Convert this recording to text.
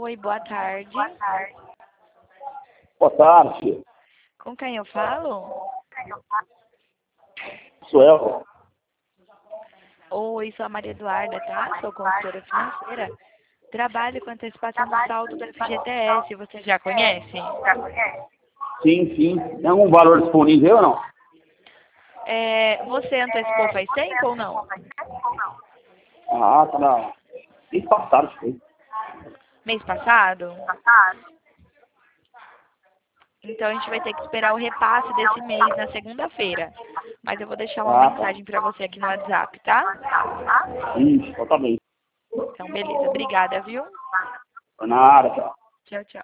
Oi, boa tarde. Boa tarde, Com quem eu falo? sou eu. Oi, sou a Maria Eduarda, tá? Sou consultora financeira. Trabalho com antecipação do saldo do FGTS. Você já conhece? Sim, sim. Tem algum valor disponível ou não? Você antecipou faz tempo ou não? Ah, tá na... Mês passado, foi. Mês passado? Então a gente vai ter que esperar o repasse desse mês na segunda-feira. Mas eu vou deixar uma Ah, tá. mensagem para você aqui no WhatsApp, tá? Isso, então tá bem. Então, beleza. Obrigada, viu? Nada, tchau. Tchau, tchau.